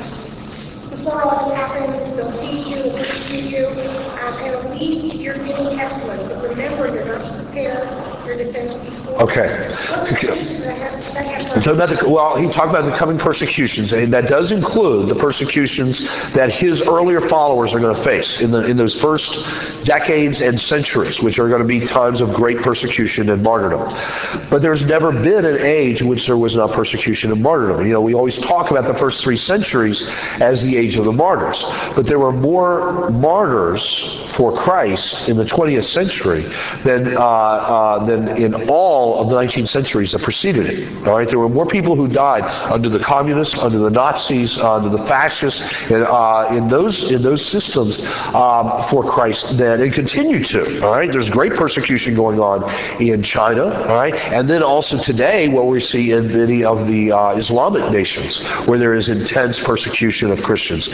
um, before all this happens, they'll seize you, they'll persecute you, um, and it'll lead to your giving testimony. But remember, you're not to prepare your defense before. Okay. What's the condition that have, that have We're talking about the, well, he talked about the coming persecutions, and that does include the persecutions that his earlier followers are going to face in the in those first decades and centuries, which are going to be times of great persecution and martyrdom. But there's never been an age in which there was not persecution and martyrdom. You know, we always talk about the first three centuries as the age of the martyrs, but there were more martyrs for Christ in the twentieth century than uh, uh, than in all of the nineteenth centuries that preceded it. All right, there were more people who died under the communists, under the Nazis, under the fascists, and, uh, in those in those systems um, for Christ than and continue to. All right, there's great persecution going on in China. All right, and then also today, what we see in many of the uh, Islamic nations, where there is intense persecution of Christians.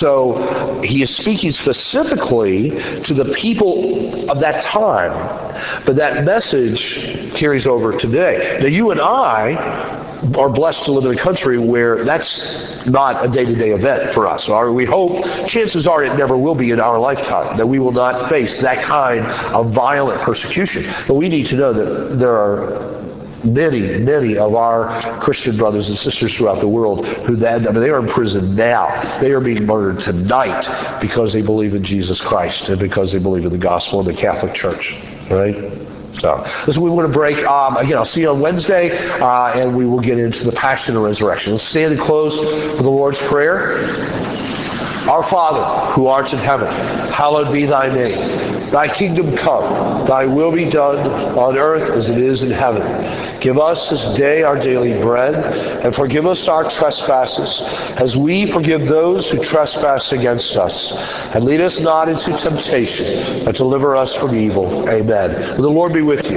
So he is speaking specifically to the people of that time, but that message carries over today. Now, you and I are blessed to live in a country where that's not a day-to-day event for us. Or we hope, chances are it never will be in our lifetime, that we will not face that kind of violent persecution. But we need to know that there are many, many of our Christian brothers and sisters throughout the world who that, I mean, they are in prison now. They are being murdered tonight because they believe in Jesus Christ and because they believe in the gospel and the Catholic Church. Right? So, listen, we want to break. Um, again, I'll see you on Wednesday, uh, and we will get into the Passion and Resurrection. Let's stand and close with the Lord's Prayer. Our Father, who art in heaven, hallowed be thy name. Thy kingdom come, thy will be done on earth as it is in heaven. Give us this day our daily bread, and forgive us our trespasses, as we forgive those who trespass against us. And lead us not into temptation, but deliver us from evil. Amen. Will the Lord be with you.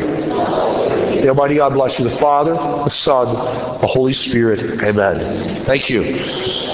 The Almighty God bless you, the Father, the Son, the Holy Spirit. Amen. Thank you.